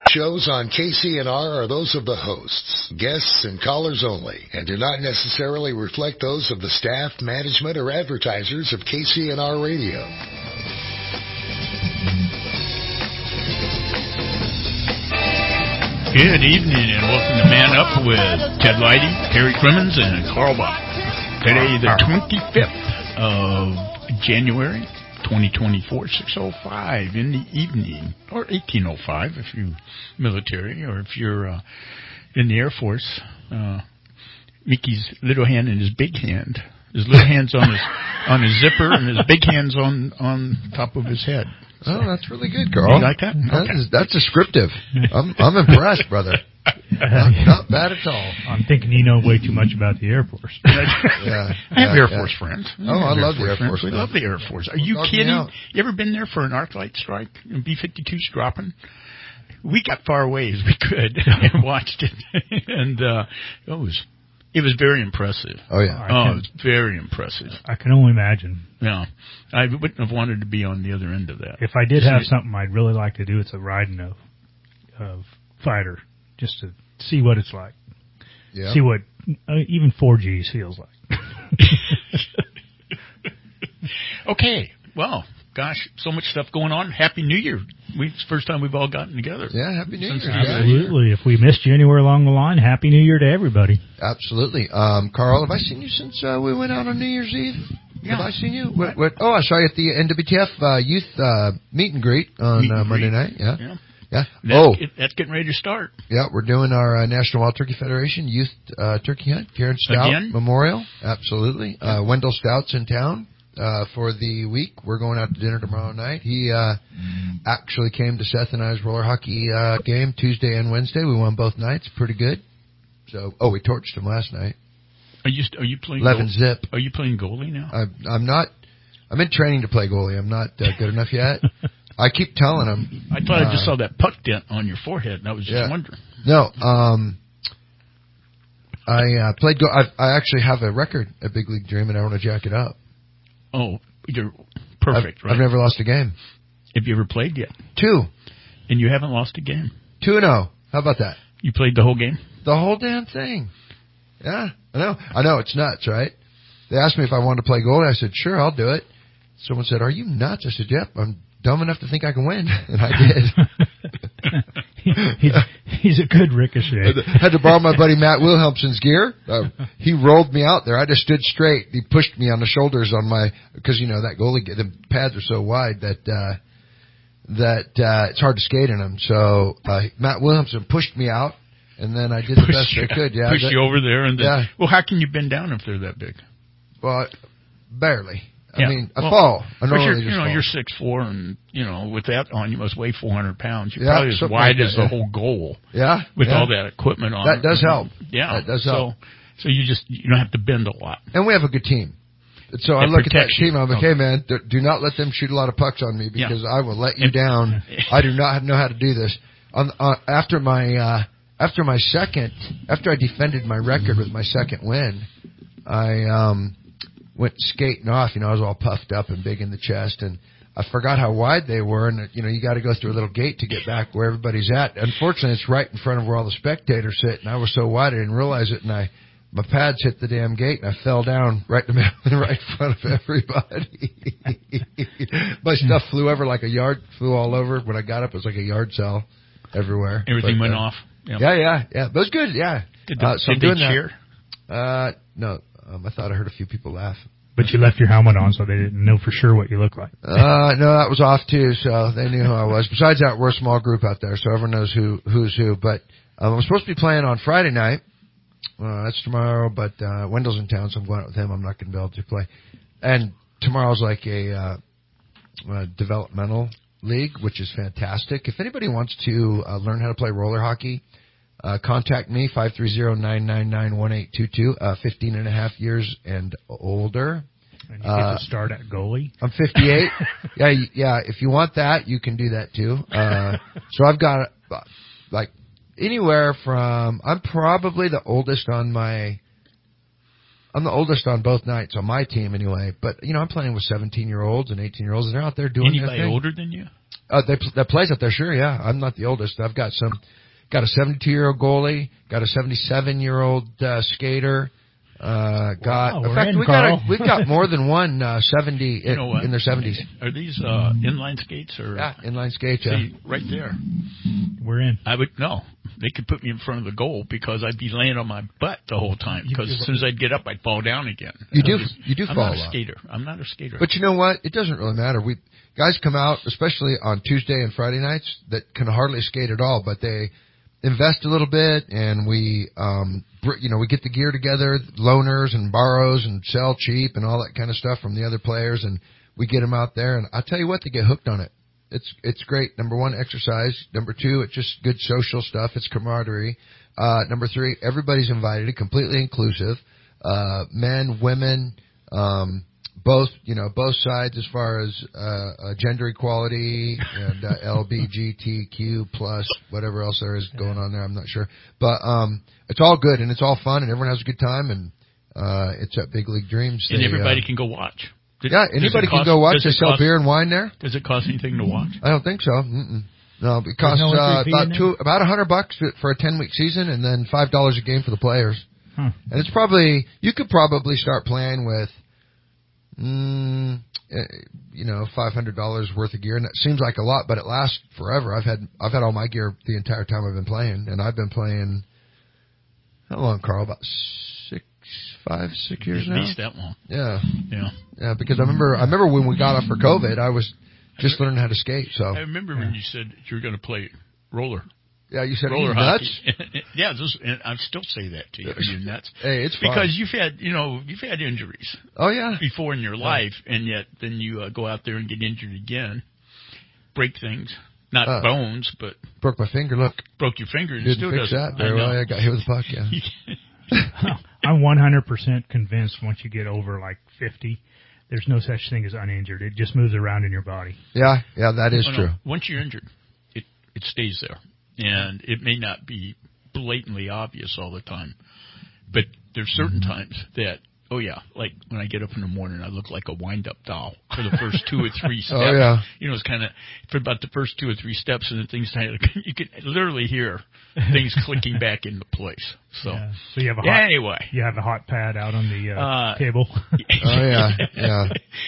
Shows on KCNR are those of the hosts, guests, and callers only, and do not necessarily reflect those of the staff, management, or advertisers of KCNR Radio. Good evening, and welcome to Man Up with Ted Leidy, Harry Crimmins, and Carl Bach. Today, the 25th of January, 2024, 6:05 in the evening, or 18:05 if you're military, or if you're in the Air Force. Mickey's little hand and his big hand. His little hand's on his zipper, and his big hand's on top of his head. So, oh, that's really good, Carl. You like that? Okay. That's descriptive. I'm impressed, brother. Not bad at all. I'm thinking you know way too much about the Air Force. I have Air Force friends. I love the Air Force. We love the Air Force. Are you kidding? You ever been there for an arc light strike? And B-52's dropping? We got far away as we could and watched it. And it was very impressive. Oh, yeah. It was very impressive. I can only imagine. Yeah. I wouldn't have wanted to be on the other end of that. If I did have something I'd really like to do, it's a riding of fighter, just to see what it's like. Yeah. See what even 4Gs feels like. Okay. Well, gosh, so much stuff going on. Happy New Year. It's the first time we've all gotten together. Yeah, Happy New Year. Absolutely. If we missed you anywhere along the line, Happy New Year to everybody. Absolutely. Carl, have I seen you since we went out on New Year's Eve? Yeah. Have I seen you? Oh, I saw you at the NWTF youth meet and greet on Monday night. Yeah. That's getting ready to start. Yeah, we're doing our National Wild Turkey Federation Youth Turkey Hunt. Karen Stout Again? Memorial. Absolutely. Wendell Stout's in town for the week. We're going out to dinner tomorrow night. He actually came to Seth and I's roller hockey game Tuesday and Wednesday. We won both nights. Pretty good. So, we torched him last night. Are you playing 11 zip. Are you playing goalie now? I'm not. I'm in training to play goalie. I'm not good enough yet. I keep telling him. I thought I just saw that puck dent on your forehead, and I was just wondering. No, I played. I actually have a record at Big League Dream, and I want to jack it up. Oh, you're perfect, right? I've never lost a game. Have you ever played yet? 2. And you haven't lost a game? 2-0. How about that? You played the whole game? The whole damn thing. Yeah, I know, it's nuts, right? They asked me if I wanted to play goalie. I said, sure, I'll do it. Someone said, are you nuts? I said, yep, I'm dumb enough to think I can win. And I did. He's a good ricochet. I had to borrow my buddy Matt Wilhelmsen's gear. He rolled me out there. I just stood straight. He pushed me on the shoulders because, that goalie, the pads are so wide that it's hard to skate in them. So Matt Wilhelmsen pushed me out. And then I did the best I could. Yeah, push you over there, and then, well, how can you bend down if they're that big? Well, barely. I mean, I fall. I normally just fall. You're 6'4", and with that on, you must weigh 400 pounds. You're probably as wide as the whole goal. Yeah, with all that equipment on. That does help. Yeah, that does help. So you don't have to bend a lot. And we have a good team. So I look at that team. I'm like, hey man, do not let them shoot a lot of pucks on me because I will let you down. I do not know how to do this. After I defended my record with my second win, I went skating off. I was all puffed up and big in the chest, and I forgot how wide they were. And you got to go through a little gate to get back where everybody's at. Unfortunately, it's right in front of where all the spectators sit, and I was so wide I didn't realize it, and my pads hit the damn gate, and I fell down right in front of everybody. My stuff flew all over. When I got up, it was like a yard sale everywhere. Everything went off. Yeah. But it was good, yeah. Did they cheer? No. I thought I heard a few people laugh. But you left your helmet on, so they didn't know for sure what you looked like. No, that was off, too, so they knew who I was. Besides that, we're a small group out there, so everyone knows who's who. But I'm supposed to be playing on Friday night. That's tomorrow, but Wendell's in town, so I'm going out with him. I'm not going to be able to play. And tomorrow's like a developmental league, which is fantastic. If anybody wants to learn how to play roller hockey, contact me, 530-999-1822, 15 and a half years and older. And you get to start at goalie? I'm 58. Yeah, if you want that, you can do that too. So I've got, anywhere from, I'm probably the oldest on both nights on my team anyway. But, I'm playing with 17-year-olds and 18-year-olds, and they're out there doing their thing. Anybody older than you? That plays out there, sure, yeah. I'm not the oldest. I've got a 72-year-old goalie, got a 77-year-old skater. We've got more than one 70 in their 70s. Are these inline skates or? Yeah, inline skates. See, right there. We're in. They could put me in front of the goal because I'd be laying on my butt the whole time. Because as soon as I'd get up, I'd fall down again. You do fall. I'm not a skater. But you know what? It doesn't really matter. Guys come out, especially on Tuesday and Friday nights, that can hardly skate at all, but they invest a little bit, and we get the gear together, loaners and borrows and sell cheap and all that kind of stuff from the other players, and we get them out there, and I'll tell you what, they get hooked on it. It's great. Number one, exercise. Number two, it's just good social stuff. It's camaraderie. Number three, everybody's invited, completely inclusive. Men, women, both sides as far as gender equality and LGBTQ plus whatever else there is going on there. I'm not sure, but it's all good and it's all fun and everyone has a good time and it's at Big League Dreams. And everybody can go watch. Anybody can go watch. They sell beer and wine there. Does it cost anything to watch? I don't think so. No, it costs about $100 for a 10-week season and then $5 a game for the players. And it's you could probably start playing with $500 worth of gear, and that seems like a lot, but it lasts forever. I've had all my gear the entire time I've been playing, and I've been playing how long, Carl? About 6 years now. At least that long. Yeah. Because I remember when we got off for COVID, I was just learning how to skate. So I remember when you said you were going to play roller. Yeah, you said roller nuts. Yeah, and I still say that to you. Are you nuts? Hey, it's fun. Because you've had injuries. Oh yeah. Before in your life, and yet then you go out there and get injured again, break things, not bones, but broke my finger. Look, broke your finger. And didn't still fix that very well. I got hit with a puck. Yeah. I'm 100% convinced once you get over like 50, there's no such thing as uninjured. It just moves around in your body. Yeah, that is true. No. Once you're injured, it stays there. And it may not be blatantly obvious all the time, but there's certain times that, like when I get up in the morning, I look like a wind-up doll for the first 2 or 3 steps. Oh, yeah. It's kind of for about the first 2 or 3 steps, and then things you can literally hear things clicking back into place. So, so you have you have a hot pad out on the table. Oh yeah.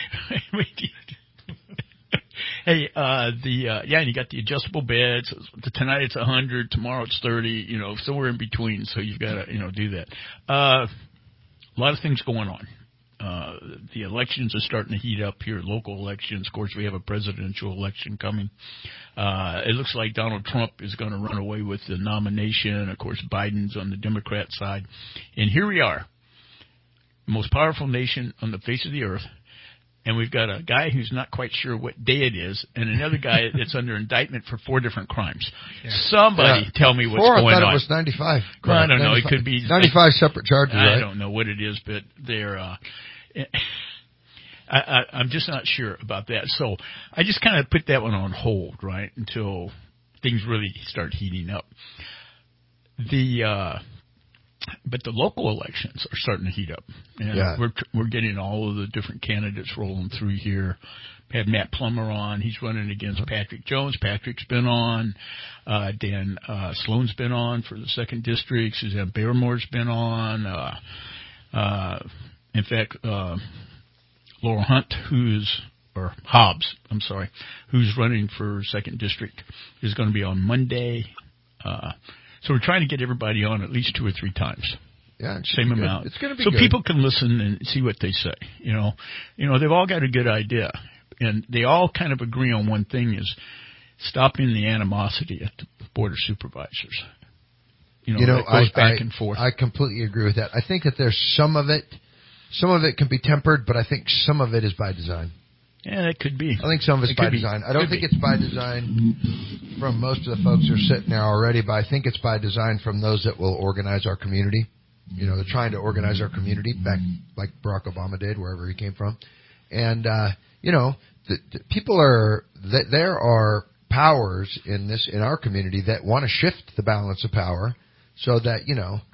Hey, and you got the adjustable beds. Tonight it's 100, tomorrow it's 30. Somewhere in between. So you've got to do that. A lot of things going on. The elections are starting to heat up here. Local elections. Of course, we have a presidential election coming. It looks like Donald Trump is going to run away with the nomination. Of course, Biden's on the Democrat side, and here we are, the most powerful nation on the face of the earth. And we've got a guy who's not quite sure what day it is, and another guy that's under indictment for 4 different crimes. Yeah. Somebody tell me what's going on. I thought it was 95. Well, I don't know. It could be 95 separate charges. I don't know what it is, but they're. I'm just not sure about that. So I just kind of put that one on hold, right, until things really start heating up. But the local elections are starting to heat up. And we're getting all of the different candidates rolling through here. We had Matt Plummer on. He's running against Patrick Jones. Patrick's been on. Dan Sloan's been on for the 2nd District. Suzanne Barrymore's been on. In fact, Laura Hunt, Hobbs, who's running for 2nd District, is going to be on Monday. So we're trying to get everybody on at least 2 or 3 times. Yeah, same amount. It's going to be so good. People can listen and see what they say. They've all got a good idea, and they all kind of agree on one thing: is stopping the animosity at the Board of Supervisors. That goes back and forth. I completely agree with that. I think that there's some of it can be tempered, but I think some of it is by design. Yeah, that could be. I think some of it's by design. I don't think it's by design from most of the folks who are sitting there already, but I think it's by design from those that will organize our community. They're trying to organize our community back like Barack Obama did, wherever he came from. And, there are powers in our community that want to shift the balance of power so that,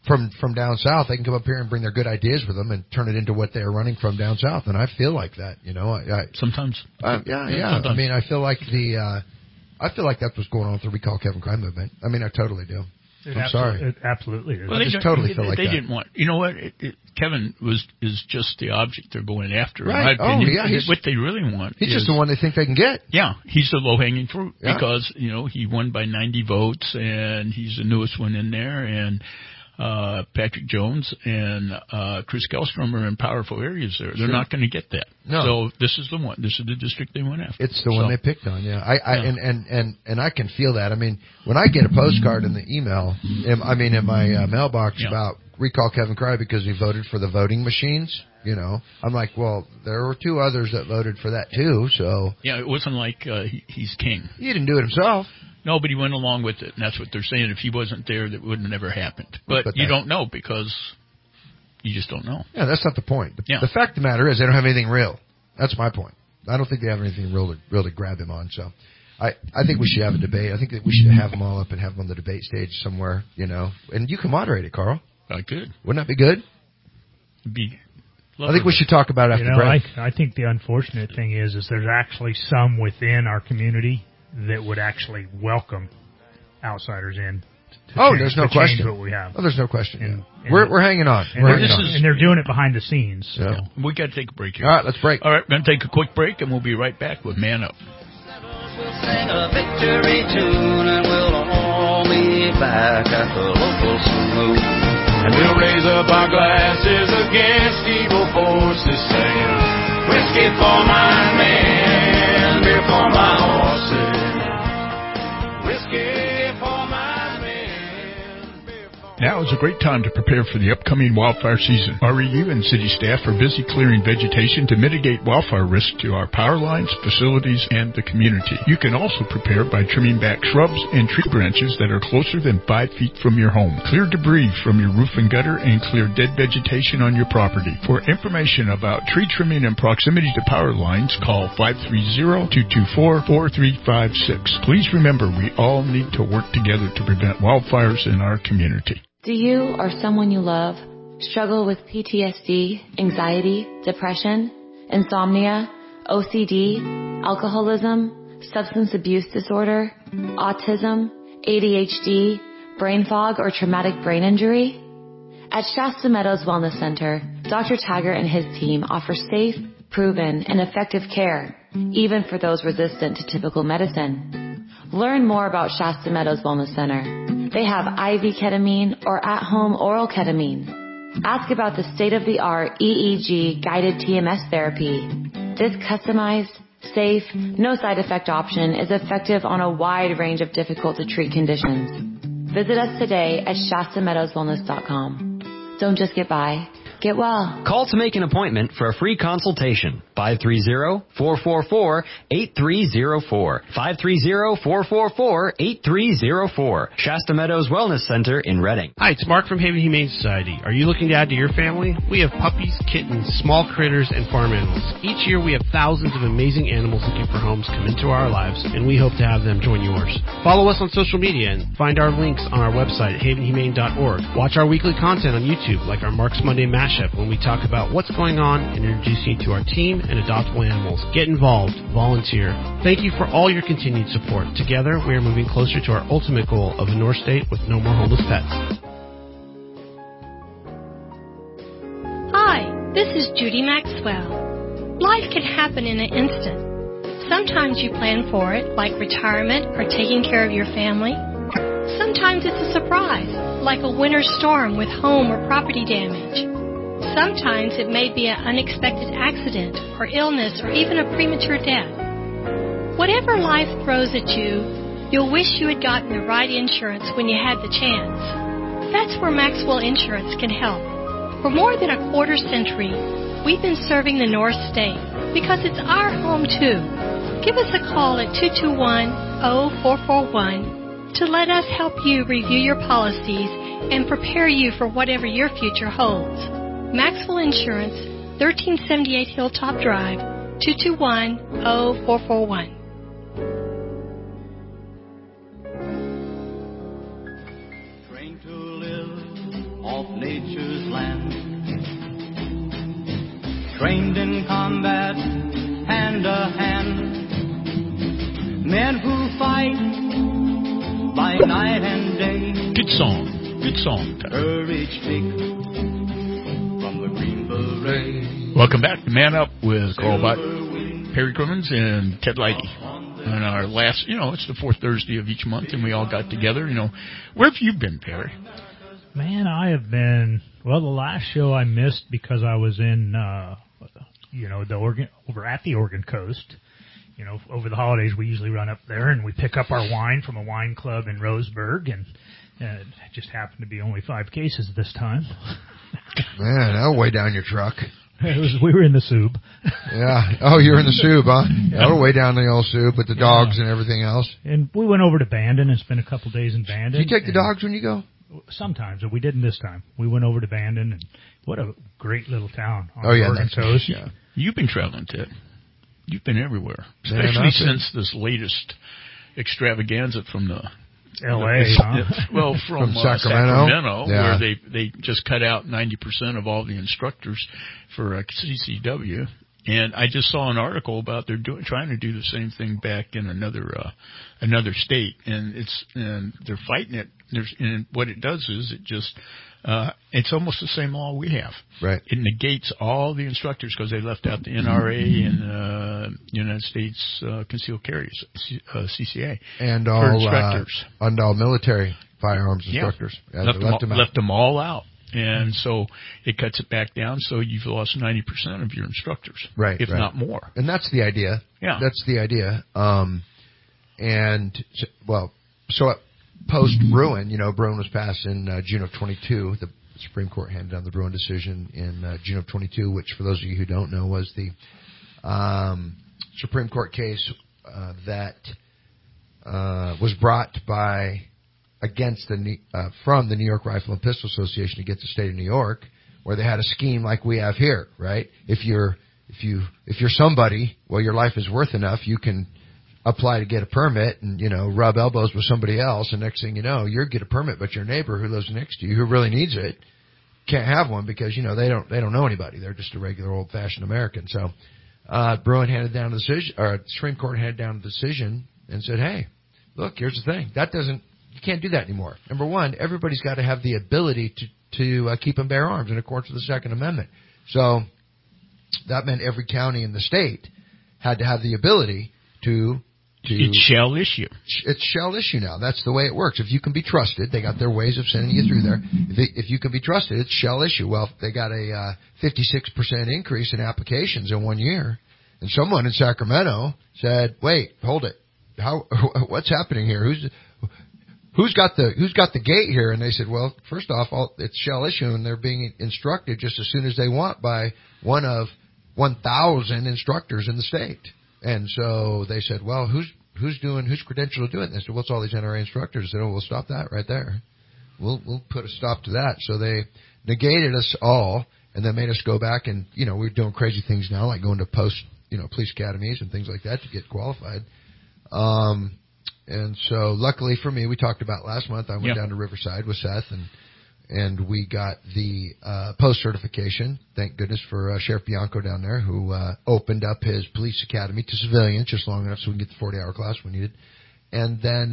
from down south, they can come up here and bring their good ideas with them and turn it into what they are running from down south. And I feel like that, Sometimes. Sometimes. I mean, I feel like that's what's going on with the Recall Kevin Crime movement. I mean, I totally do. I'm sorry. It absolutely is. Well, I just totally feel like they that. didn't want. You know what? Kevin is just the object they're going after. Right. In my opinion. Oh, yeah. What they really want. He's just the one they think they can get. Yeah, he's the low hanging fruit because he won by 90 votes and he's the newest one in there, and Patrick Jones and Chris Kellstrom are in powerful areas there. They're not going to get that. No. So this is the one. This is the district they went after. It's the one they picked on. Yeah. And I can feel that. I mean, when I get a postcard in the email, in my mailbox about Recall Kevin Crime because he voted for the voting machines, I'm like, well, there were 2 others that voted for that too. So yeah, it wasn't like he's king. He didn't do it himself. No, but he went along with it, and that's what they're saying. If he wasn't there, that would have never happened. But you don't know because you just don't know. Yeah, that's not the point. The fact of the matter is they don't have anything real. That's my point. I don't think they have anything real to grab him on. So I think we should have a debate. I think that we should have them all up and have them on the debate stage somewhere, And you can moderate it, Carl. I could. Wouldn't that be good? It'd be lovely. I think we should talk about it after break. I think the unfortunate thing is there's actually some within our community that would actually welcome outsiders in. There's no question. What we have. Oh, there's no question. And we're hanging on. And they're doing it behind the scenes. So. Yeah. We got to take a break here. All right, let's break. All right, we're going to take a quick break, and we'll be right back with Man Up. We'll sing a victory tune, and we'll all be back at the local saloon. And we'll raise up our glasses against evil forces, saying, whiskey for my men, beer for my horses. Now is a great time to prepare for the upcoming wildfire season. REU and city staff are busy clearing vegetation to mitigate wildfire risk to our power lines, facilities, and the community. You can also prepare by trimming back shrubs and tree branches that are closer than 5 feet from your home. Clear debris from your roof and gutter and clear dead vegetation on your property. For information about tree trimming in proximity to power lines, call 530-224-4356. Please remember, we all need to work together to prevent wildfires in our community. Do you or someone you love struggle with PTSD, anxiety, depression, insomnia, OCD, alcoholism, substance abuse disorder, autism, ADHD, brain fog, or traumatic brain injury? At Shasta Meadows Wellness Center, Dr. Taggart and his team offer safe, proven, and effective care, even for those resistant to typical medicine. Learn more about Shasta Meadows Wellness Center. They have IV ketamine or at-home oral ketamine. Ask about the state-of-the-art EEG guided TMS therapy. This customized, safe, no side effect option is effective on a wide range of difficult to treat conditions. Visit us today at ShastaMeadowsWellness.com. Don't just get by. Get well. Call to make an appointment for a free consultation. 530-444-8304. 530-444-8304. Shasta Meadows Wellness Center in Reading. Hi, it's Mark from Haven Humane Society. Are you looking to add to your family? We have puppies, kittens, small critters, and farm animals. Each year we have thousands of amazing animals looking for homes come into our lives, and we hope to have them join yours. Follow us on social media and find our links on our website at havenhumane.org. Watch our weekly content on YouTube, like our Mark's Monday Mashup, when we talk about what's going on and introduce you to our team and adoptable animals. Get involved. Volunteer. Thank you for all your continued support. Together, we are moving closer to our ultimate goal of a North State with no more homeless pets. Hi, this is Judy Maxwell. Life can happen in an instant. Sometimes you plan for it, like retirement or taking care of your family. Sometimes it's a surprise, like a winter storm with home or property damage. Sometimes it may be an unexpected accident or illness or even a premature death. Whatever life throws at you, you'll wish you had gotten the right insurance when you had the chance. That's where Maxwell Insurance can help. For more than a quarter century, we've been serving the North State because it's our home too. Give us a call at 221-0441 to let us help you review your policies and prepare you for whatever your future holds. Maxwell Insurance, 1378 Hilltop Drive, 221-0441. Trained to live off nature's land. Trained in combat, hand to hand. Men who fight by night and day. Good song. Good song. Courage take from the green beret. Welcome back to Man Up with Carl Bott, Perry Crimmins, and Ted Lighty. And our last, it's the fourth Thursday of each month, and we all got together. Where have you been, Perry? Man, I have been, the last show I missed because I was in, over at the Oregon coast. Over the holidays, we usually run up there and we pick up our wine from a wine club in Roseburg, and it just happened to be only 5 cases this time. Man, that'll weigh down your truck. We were in the Soob. Yeah. Oh, you're in the Soob, huh? Yeah. That'll weigh down the old Soob with the dogs and everything else. And we went over to Bandon and spent a couple days in Bandon. Do you take the dogs when you go? Sometimes, but we didn't this time. We went over to Bandon, and what a great little town on the Oregon coast. Yeah. You've been traveling, Ted. You've been everywhere, especially since this latest extravaganza from the L.A., huh? Well, from Sacramento, where they just cut out 90% of all the instructors for CCW. And I just saw an article about trying to do the same thing back in another state, and they're fighting it. And what it does is it just it's almost the same law we have. Right. It negates all the instructors because they left out the NRA and United States Concealed Carries CCA and for instructors and all military firearms instructors. Yeah. Left them all out. And so it cuts it back down, so you've lost 90% of your instructors, if not more. And that's the idea. Yeah. That's the idea. So post-Bruin, Bruin was passed in June of 22. The Supreme Court handed down the Bruin decision in June of 22, which, for those of you who don't know, was the Supreme Court case that was brought against from the New York Rifle and Pistol Association against the state of New York, where they had a scheme like we have here, right? If you're somebody, your life is worth enough, you can apply to get a permit and, rub elbows with somebody else, and next thing you know, you get a permit, but your neighbor who lives next to you, who really needs it, can't have one because, they don't know anybody. They're just a regular old-fashioned American. So, Bruin handed down the decision, or Supreme Court handed down the decision and said, hey, look, here's the thing. You can't do that anymore. Number one, everybody's got to have the ability to keep and bear arms in accordance with the Second Amendment. So that meant every county in the state had to have the ability to. It shall issue. It shall issue now. That's the way it works. If you can be trusted, they got their ways of sending you through there. If you can be trusted, it shall issue. Well, they got a 56% increase in applications in 1 year, and someone in Sacramento said, "Wait, hold it. What's happening here? Who's got the gate here?" And they said, "Well, first off, it shall issue, and they're being instructed just as soon as they want by one of 1,000 instructors in the state." And so they said, "Well, who's credentialed to do it?" And they said, "Well, it's all these NRA instructors." They said, "Oh, we'll stop that right there. We'll put a stop to that." So they negated us all, and then made us go back and we're doing crazy things now, like going to police academies and things like that to get qualified. And so luckily for me, we talked about last month, I went down to Riverside with Seth and we got the post certification. Thank goodness for Sheriff Bianco down there, who opened up his police academy to civilians just long enough so we can get the 40-hour class we needed. And then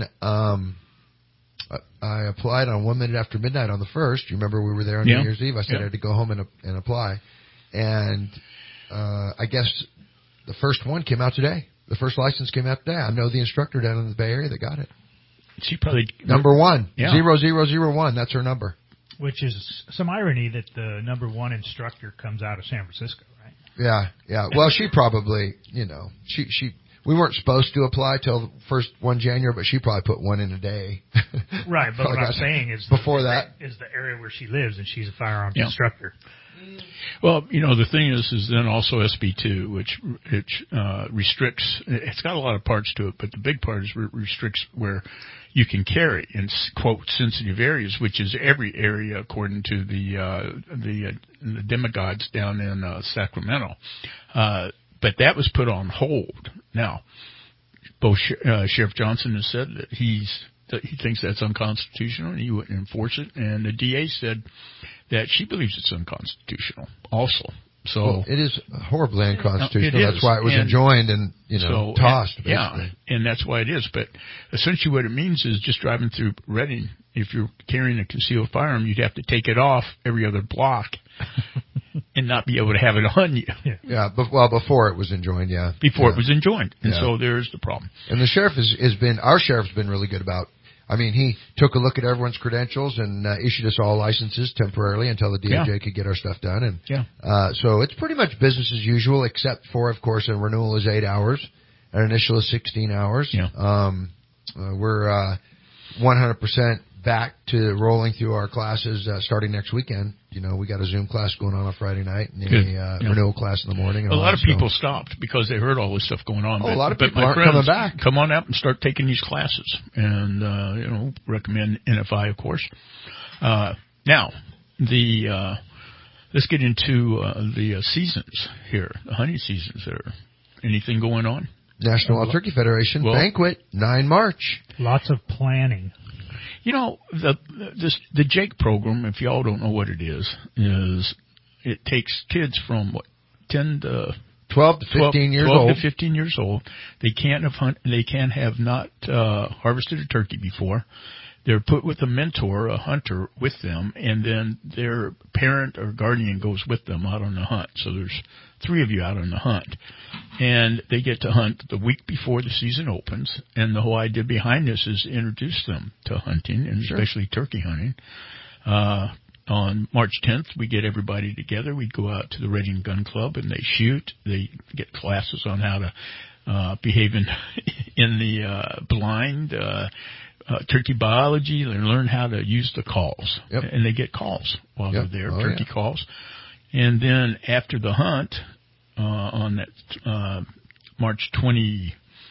I applied on 1 minute after midnight on the 1st. You remember we were there on New Year's Eve. I said I had to go home and apply. And I guess the first one came out today. The first license came out today. I know the instructor down in the Bay Area that got it. She probably number 1, 0001. That's her number. Which is some irony that the number 1 instructor comes out of San Francisco, right? Yeah. Well, she probably, we weren't supposed to apply till first 1 January, but she probably put one in a day. Right, but what I'm saying is before that is the area where she lives, and she's a firearms instructor. Well, the thing is then also SB2, which restricts. It's got a lot of parts to it, but the big part is restricts where you can carry in quote sensitive areas, which is every area according to the demigods down in Sacramento. But that was put on hold. Now, both Sheriff Johnson has said that he thinks that's unconstitutional and he wouldn't enforce it. And the DA said that she believes it's unconstitutional also. So well, it is horribly unconstitutional. It that's is. why it was enjoined and tossed. Basically. Yeah, and that's why it is. But essentially, what it means is just driving through Reading. If you're carrying a concealed firearm, you'd have to take it off every other block and not be able to have it on you. Yeah, before it was enjoined. Yeah, before it was enjoined, and so there's the problem. And the sheriff our sheriff's been really good about. I mean, he took a look at everyone's credentials and issued us all licenses temporarily until the DOJ could get our stuff done. And so it's pretty much business as usual, except for, of course, a renewal is 8 hours, an initial is 16 hours. Yeah. We're 100% back to rolling through our classes starting next weekend. You know, we got a Zoom class going on Friday night and a renewal class in the morning. A lot of people stopped because they heard all this stuff going on. A lot of people aren't coming back. Come on out and start taking these classes, and recommend NFI, of course. Now, let's get into the seasons here, the hunting seasons. There, anything going on? National Wild Turkey Federation banquet 9 March. Lots of planning. You know, the Jake program, if y'all don't know what it is it takes kids from 12 to 15 years old. 12 to 15 years old. They can't have not harvested a turkey before. They're put with a mentor, a hunter, with them, and then their parent or guardian goes with them out on the hunt. So there's 3 of you out on the hunt. And they get to hunt the week before the season opens. And the whole idea behind this is to introduce them to hunting, and especially turkey hunting. On March 10th, we get everybody together. We go out to the Reading Gun Club, and they shoot. They get classes on how to behave in the blind, turkey biology. They learn how to use the calls, and they get calls while they're there, turkey calls. And then after the hunt, on that March 23rd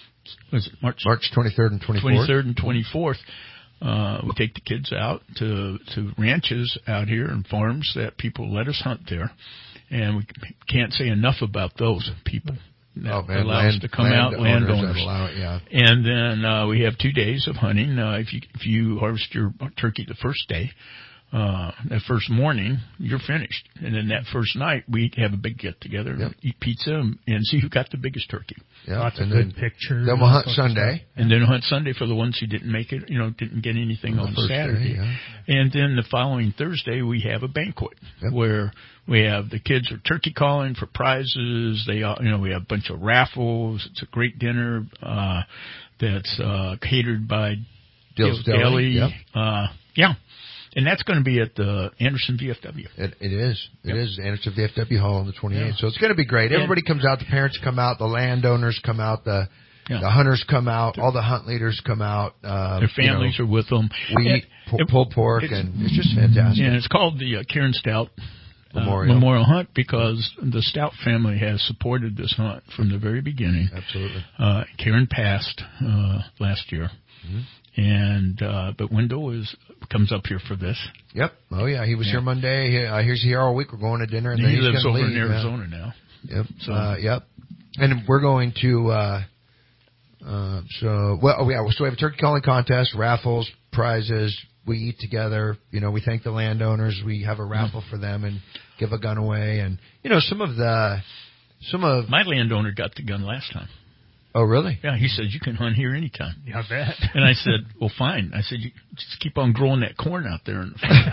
and 24th. 23rd and 24th, we take the kids out to ranches out here and farms that people let us hunt there, and we can't say enough about those people. Allow us to come out, landowners. And then we have 2 days of hunting. If you harvest your turkey the first day, that first morning, you're finished. And then that first night, we have a big get-together, eat pizza, and see who got the biggest turkey. Lots of good pictures. Then we'll hunt Sunday. And then we'll hunt Sunday for the ones who didn't make it, didn't get anything on Saturday. And then the following Thursday, we have a banquet where we have the kids are turkey calling for prizes. We have a bunch of raffles. It's a great dinner that's catered by Dill's Deli. And that's going to be at the Anderson VFW. It is. It is Anderson VFW Hall on the 28th. So it's going to be great. Everybody comes out. The parents come out. The landowners come out. The hunters come out. All the hunt leaders come out. Their families are with them. We eat pulled pork, and it's just fantastic. And it's called the Karen Stout Memorial Hunt because the Stout family has supported this hunt from the very beginning. Absolutely. Karen passed last year. Mm-hmm. And but Wendell comes up here for this. Yep. Oh yeah, he was here Monday. He's here all week. We're going to dinner, and then he he's lives over leave. in Arizona now. Yep. So yep. And we're going to. So we have a turkey calling contest, raffles, prizes. We eat together. We thank the landowners. We have a raffle for them and give a gun away. And some of my landowner got the gun last time. Oh, really? Yeah, he said, you can hunt here anytime. Yeah, I bet. And I said, well, fine. I said, you just keep on growing that corn out there.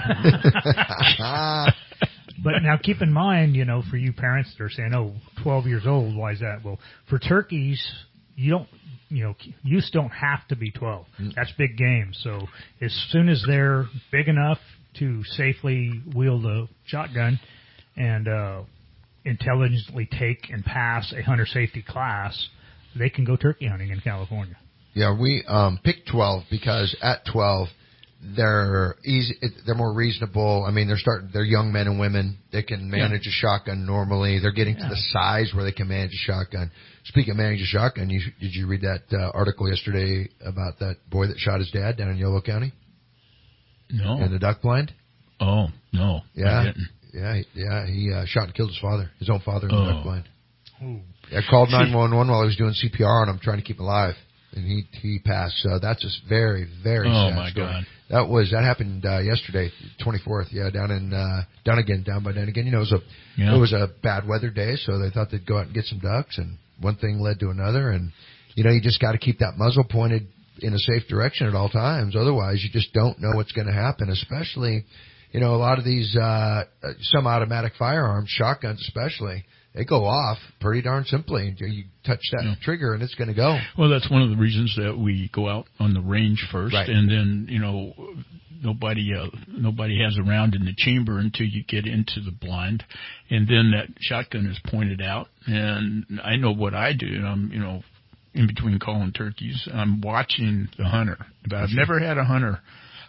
But now keep in mind, for you parents that are saying, 12 years old, why is that? Well, for turkeys, youths don't have to be 12. That's big game. So as soon as they're big enough to safely wield a shotgun and intelligently take and pass a hunter safety class, they can go turkey hunting in California. Yeah, we picked 12 because at 12 they're easy. They're more reasonable. I mean, they're young men and women. They can manage a shotgun normally. They're getting to the size where they can manage a shotgun. Speaking of managing a shotgun, did you read that article yesterday about that boy that shot his dad down in Yolo County? No. In the duck blind? Oh no. Yeah. I didn't. Yeah. He shot and killed his own father in the duck blind. Ooh. I called 911 while I was doing CPR on him, trying to keep him alive. and he passed. So that's just very, very sad my story. God. That happened yesterday, 24th. Yeah, down in down by Dunnigan. You know, it was a bad weather day, so they thought they'd go out and get some ducks, and one thing led to another, and you know, you just got to keep that muzzle pointed in a safe direction at all times. Otherwise, you just don't know what's going to happen, especially, you know, a lot of these semi-automatic firearms, shotguns especially, they go off pretty darn simply. You touch that trigger and it's going to go. Well, that's one of the reasons that we go out on the range first, right. And then, you know, nobody has a round in the chamber until you get into the blind, and then that shotgun is pointed out. And I know what I do. I'm, you know, in between calling turkeys, I'm watching the hunter. But I've never had a hunter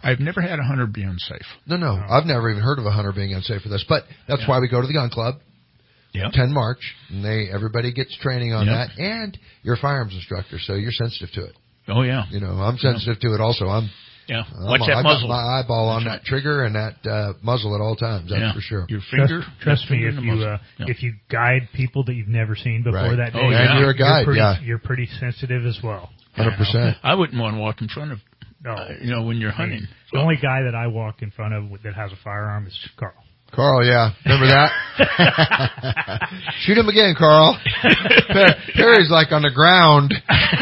be unsafe. No. I've never even heard of a hunter being unsafe for this. But that's why we go to the gun club. 10 March, and everybody gets training on that, and you're a firearms instructor, so you're sensitive to it. Oh yeah. You know, I'm sensitive to it also. Watch that muzzle. I got my eyeball on that trigger and that muzzle at all times. That's for sure. Your finger. Trust me, if you guide people that you've never seen before that day, and you're a guide, you're pretty sensitive as well. 100%. I wouldn't want to walk in front of. You know, when you're hunting. The only guy that I walk in front of that has a firearm is Carl. Carl, yeah. Remember that? Shoot him again, Carl. Perry's like on the ground.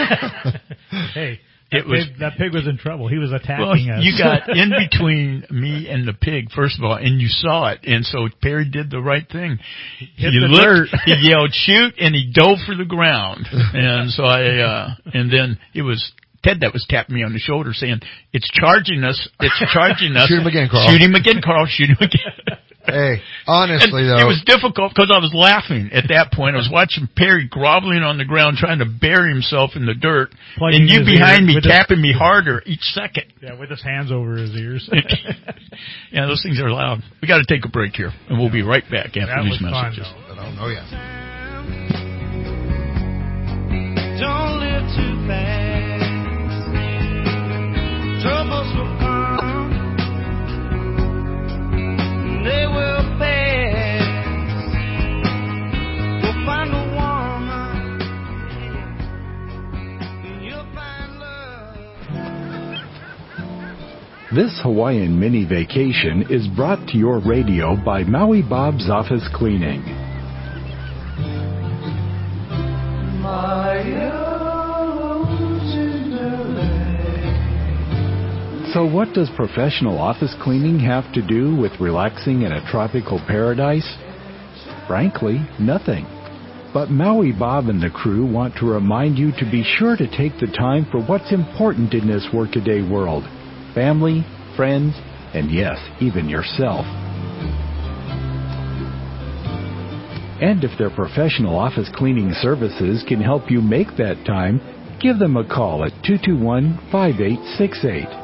Hey, that pig was in trouble. He was attacking us. You got in between me and the pig, first of all, and you saw it. And so Perry did the right thing. He yelled, shoot, and he dove for the ground. And so and then it was Ted that was tapping me on the shoulder saying, it's charging us. Shoot him again, Carl. Shoot him again, Carl. Shoot him again. Hey, honestly, though. It was difficult because I was laughing at that point. I was watching Perry groveling on the ground trying to bury himself in the dirt, and you behind me tapping me harder each second. Yeah, with his hands over his ears. Yeah, those things are loud. We got to take a break here, and we'll be right back after these messages. Fun, I don't know yet. Don't live too fast. Troubles will come. They will pass. We'll find a woman, and you'll find love. This Hawaiian mini vacation is brought to your radio by Maui Bob's Office Cleaning. So what does professional office cleaning have to do with relaxing in a tropical paradise? Frankly, nothing. But Maui Bob and the crew want to remind you to be sure to take the time for what's important in this workaday world. Family, friends, and yes, even yourself. And if their professional office cleaning services can help you make that time, give them a call at 221-5868.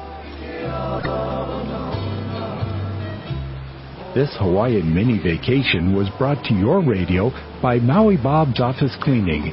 This Hawaiian mini vacation was brought to your radio by Maui Bob's Office Cleaning,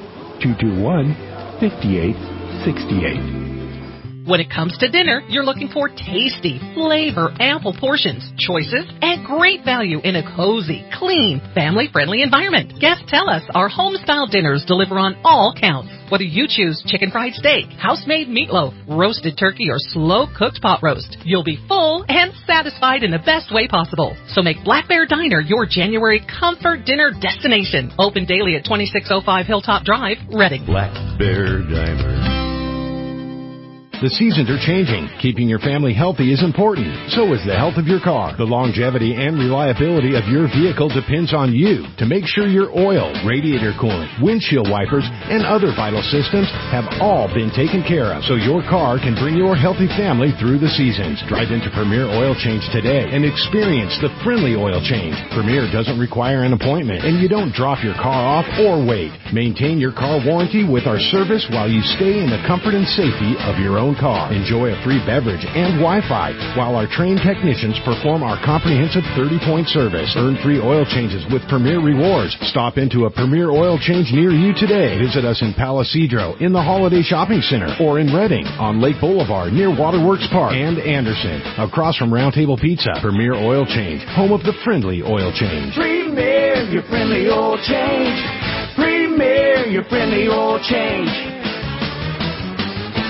221-5868. When it comes to dinner, you're looking for tasty, flavor, ample portions, choices, and great value in a cozy, clean, family-friendly environment. Guests tell us our home-style dinners deliver on all counts. Whether you choose chicken fried steak, house-made meatloaf, roasted turkey, or slow-cooked pot roast, you'll be full and satisfied in the best way possible. So make Black Bear Diner your January comfort dinner destination. Open daily at 2605 Hilltop Drive, Reading. Black Bear Diner. The seasons are changing. Keeping your family healthy is important. So is the health of your car. The longevity and reliability of your vehicle depends on you to make sure your oil, radiator coolant, windshield wipers, and other vital systems have all been taken care of so your car can bring your healthy family through the seasons. Drive into Premier Oil Change today and experience the friendly oil change. Premier doesn't require an appointment, and you don't drop your car off or wait. Maintain your car warranty with our service while you stay in the comfort and safety of your own car. Enjoy a free beverage and Wi-Fi while our trained technicians perform our comprehensive 30-point service. Earn free oil changes with Premier Rewards. Stop into a Premier Oil Change near you today. Visit us in Palisadro, in the Holiday Shopping Center, or in Reading, on Lake Boulevard near Waterworks Park, and Anderson, across from Round Table Pizza. Premier Oil Change, home of the friendly oil change. Premier, your friendly oil change. Premier, your friendly oil change.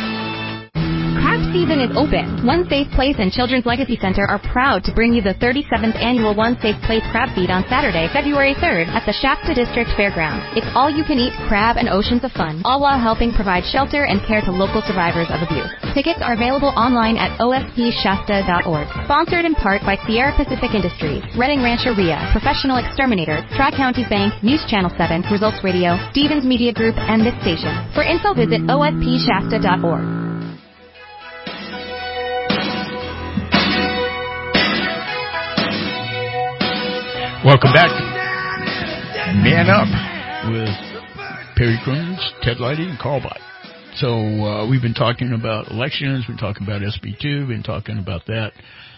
season is open. One Safe Place and Children's Legacy Center are proud to bring you the 37th annual One Safe Place Crab Feed on Saturday, February 3rd at the Shasta District Fairgrounds. It's all-you-can-eat crab and oceans of fun, all while helping provide shelter and care to local survivors of abuse. Tickets are available online at ospshasta.org. Sponsored in part by Sierra Pacific Industries, Redding Rancher RIA, Professional Exterminators, Tri-County Bank, News Channel 7, Results Radio, Stevens Media Group, and this station. For info, visit ospshasta.org. Welcome back. Man Up with Perry Crimmins, Ted Lighty, and Carl Bott. So we've been talking about elections. We've been talking about SB2. Been talking about that.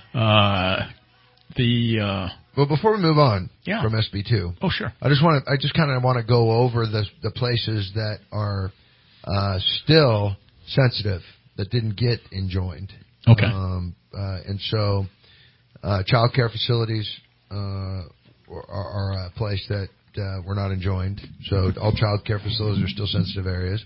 Well, before we move on from SB2, oh sure, I just kind of want to go over the places that are still sensitive that didn't get enjoined. Okay, and so child care facilities are a place that were not enjoined. So all child care facilities are still sensitive areas.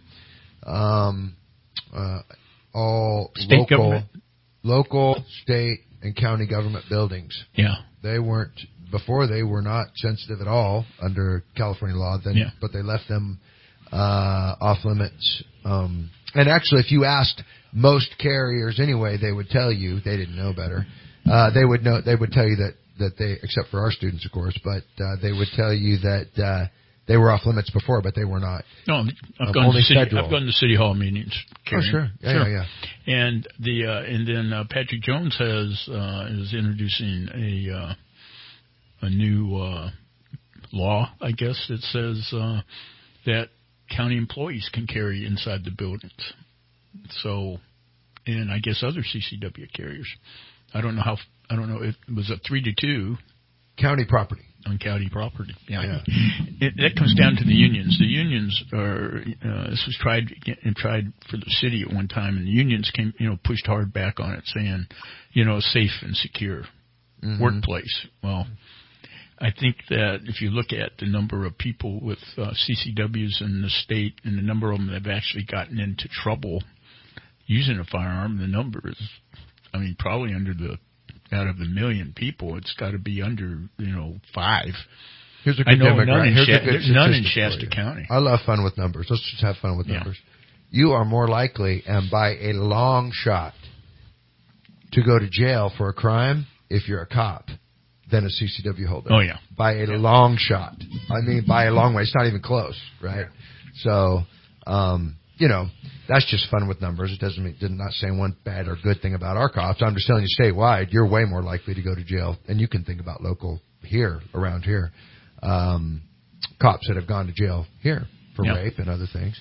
All state local, state, and county government buildings. Yeah. They weren't, before they were not sensitive at all under California law, but they left them off limits. And actually, if you asked most carriers anyway, they would tell you, they didn't know better. They would tell you that they, except for our students, of course, but they would tell you that they were off limits before, but they were not. No, I've gone to city hall meetings. Oh, sure. Yeah. And then Patrick Jones is introducing a new law, I guess, that says that county employees can carry inside the buildings. So, and I guess other CCW carriers. I don't know if it was a 3-2. County property. On county property. Yeah. That comes down to the unions. The unions are, this was tried for the city at one time, and the unions came, pushed hard back on it, saying, safe and secure workplace. Well, I think that if you look at the number of people with CCWs in the state and the number of them that have actually gotten into trouble using a firearm, the number is, probably out of the million people, it's got to be under, 5. Here's a good demographic. There's none in Shasta County. I love fun with numbers. Let's just have fun with numbers. You are more likely, and by a long shot, to go to jail for a crime if you're a cop than a CCW holder. Oh, yeah. By a long shot. By a long way. It's not even close, right? Yeah. So, that's just fun with numbers. It doesn't mean, not saying one bad or good thing about our cops. I'm just telling you statewide, you're way more likely to go to jail. And you can think about local here, around here, cops that have gone to jail here for rape and other things,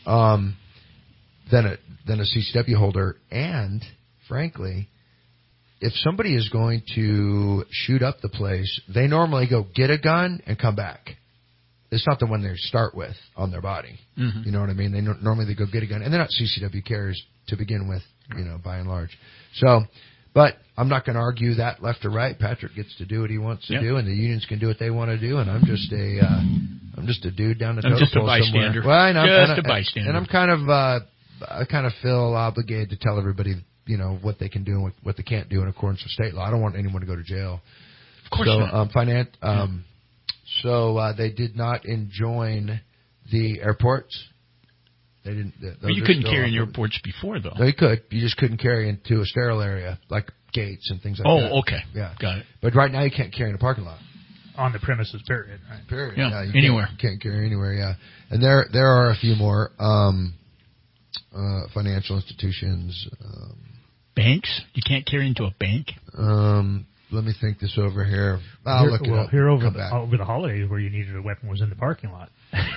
than a CCW holder. And frankly, if somebody is going to shoot up the place, they normally go get a gun and come back. It's not the one they start with on their body. Mm-hmm. You know what I mean? Normally they go get a gun, and they're not CCW carriers to begin with, by and large. So, but I'm not going to argue that left or right. Patrick gets to do what he wants to do, and the unions can do what they want to do, and I'm just a dude down the totem pole somewhere. Just a bystander. Well, just a bystander. And I'm I kind of feel obligated to tell everybody, what they can do and what they can't do in accordance with state law. I don't want anyone to go to jail. Of course not. So they did not enjoin the airports. They didn't. But you couldn't carry in airports before, though. No, you could. You just couldn't carry into a sterile area like gates and things like that. Oh, okay. Yeah, got it. But right now you can't carry in a parking lot. On the premises, period. Right? Period. Yeah, you anywhere. Can't carry anywhere. Yeah, and there are a few more financial institutions. Banks? You can't carry into a bank? Let me think this over here. I'll look it up. Here over the holidays where you needed a weapon was in the parking lot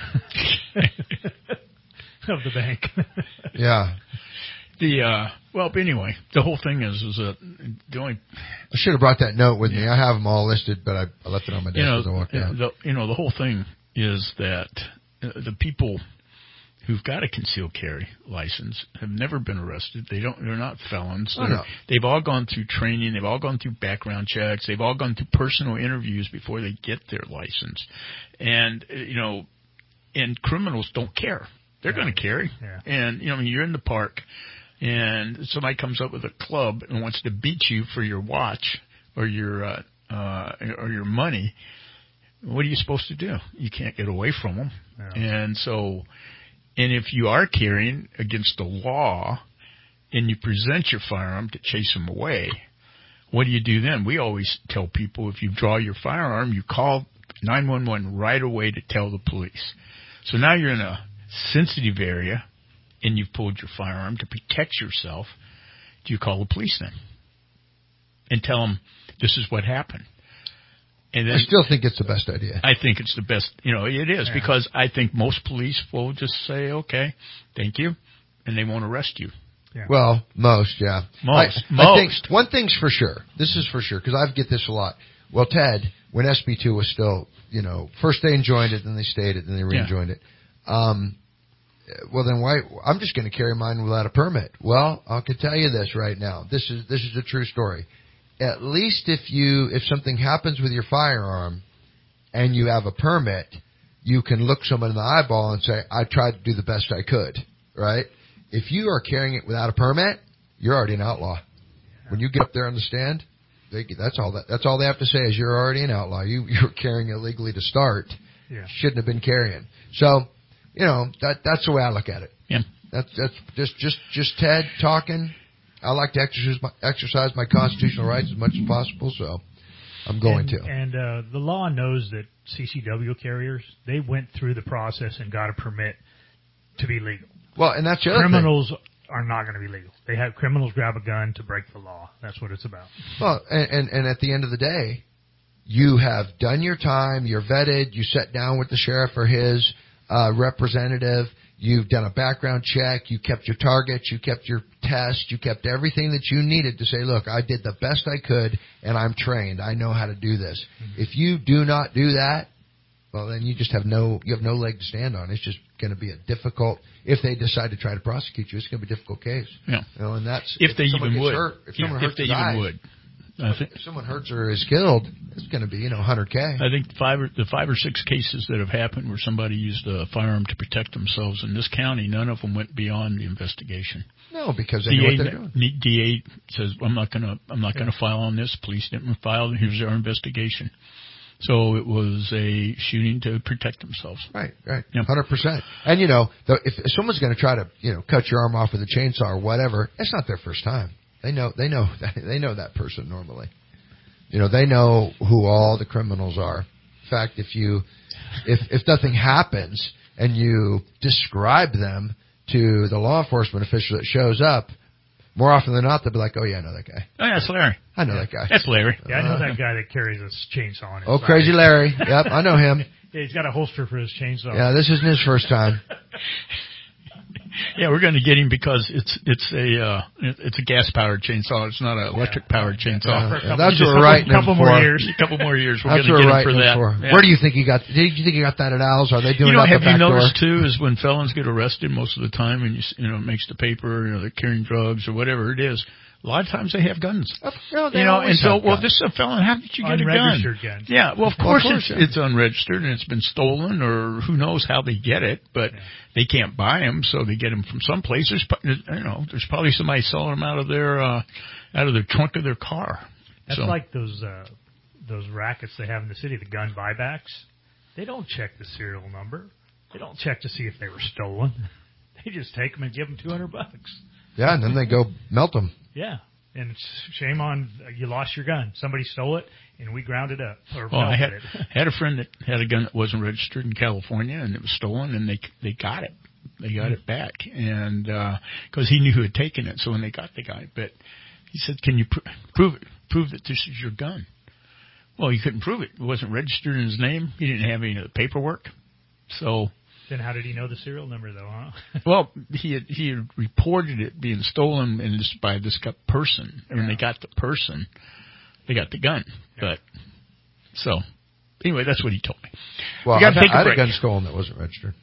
of the bank. Yeah. But anyway, the whole thing is that the only... I should have brought that note with me. I have them all listed, but I left it on my desk as I walked out. The whole thing is that the people who've got a concealed carry license have never been arrested. They're not felons. They've all gone through training. They've all gone through background checks. They've all gone through personal interviews before they get their license. And, and criminals don't care. They're going to carry. Yeah. And, you're in the park. and somebody comes up with a club and wants to beat you for your watch or your money, what are you supposed to do? You can't get away from them. Yeah. And if you are carrying against the law and you present your firearm to chase them away, what do you do then? We always tell people if you draw your firearm, you call 911 right away to tell the police. So now you're in a sensitive area and you've pulled your firearm to protect yourself. Do you call the police then and tell them this is what happened? And then, I still think it's the best idea. I think it's the best. It is because I think most police will just say, okay, thank you, and they won't arrest you. Yeah. Well, most, yeah. Most. I think one thing's for sure. This is for sure because I get this a lot. Well, Ted, when SB2 was still, first they enjoined it, then they stayed it, then they re-enjoined it. Well, then why? I'm just going to carry mine without a permit. Well, I can tell you this right now. This is a true story. At least if something happens with your firearm and you have a permit, you can look someone in the eyeball and say, I tried to do the best I could, right? If you are carrying it without a permit, you're already an outlaw. When you get up there on the stand, that's all they have to say is you're already an outlaw. You were carrying illegally to start. Yeah. Shouldn't have been carrying. So, that's the way I look at it. Yeah. That's just Ted talking. I like to exercise my constitutional rights as much as possible, so I'm going to. And the law knows that CCW carriers, they went through the process and got a permit to be legal. Well, and that's the other Criminals thing. are not going to be legal. They have criminals grab a gun to break the law. That's what it's about. Well, and at the end of the day, you have done your time, you're vetted, you sat down with the sheriff or his representative, you've done a background check, you kept your targets, you kept your test, you kept everything that you needed to say, look, I did the best I could, and I'm trained. I know how to do this. Mm-hmm. If you do not do that, well, then you just have no leg to stand on. It's just going to be a difficult, if they decide to try to prosecute you, it's going to be a difficult case. Yeah. And that's, if they even would. If someone hurts they even would. If someone hurts or is killed, it's going to be, $100K. I think the 5 or 6 cases that have happened where somebody used a firearm to protect themselves in this county, none of them went beyond the investigation. No, because they know what they're doing. DA says, I'm not going to file on this. Police didn't file. Here's our investigation. So it was a shooting to protect themselves. Right, yep. 100%. And if someone's going to try to cut your arm off with a chainsaw or whatever, it's not their first time. They know that person normally. They know who all the criminals are. In fact, if nothing happens and you describe them to the law enforcement official that shows up, more often than not, they'll be like, oh, yeah, I know that guy. Oh, yeah, that's Larry. I know that guy. That's Larry. Yeah, I know that guy that carries a chainsaw on his side. Crazy Larry. Yep, I know him. Yeah, he's got a holster for his chainsaw. Yeah, this isn't his first time. Yeah, we're going to get him because it's a gas-powered chainsaw. It's not an electric-powered chainsaw. Yeah, that's what we're writing him for. A couple more years. We're going to get him for that. Yeah. Where do you think he got? Did you think he got that at Al's? Are they doing it out the back door? Have you noticed too? Is when felons get arrested, most of the time, and it makes the paper, they're carrying drugs or whatever it is. A lot of times they have guns. And so, this is a felon. How did you get a gun? Unregistered gun. Yeah, well, of course it's unregistered and it's been stolen, or who knows how they get it, but they can't buy them, so they get them from someplace. There's probably somebody selling them out of their trunk of their car. That's like those rackets they have in the city, the gun buybacks. They don't check the serial number. They don't check to see if they were stolen. They just take them and give them $200. Yeah, and then they go melt them. Yeah, and it's shame on you lost your gun. Somebody stole it, and we ground it up. I had a friend that had a gun that wasn't registered in California, and it was stolen, and they got it. They got it back, and because he knew who had taken it. So when they got the guy, but he said, "Can you prove it? Prove that this is your gun?" Well, he couldn't prove it. It wasn't registered in his name. He didn't have any of the paperwork, so. Then how did he know the serial number, though, huh? Well, he had reported it being stolen by this person. And when they got the person, they got the gun. Yeah. So, anyway, that's what he told me. Well, I had a gun stolen that wasn't registered.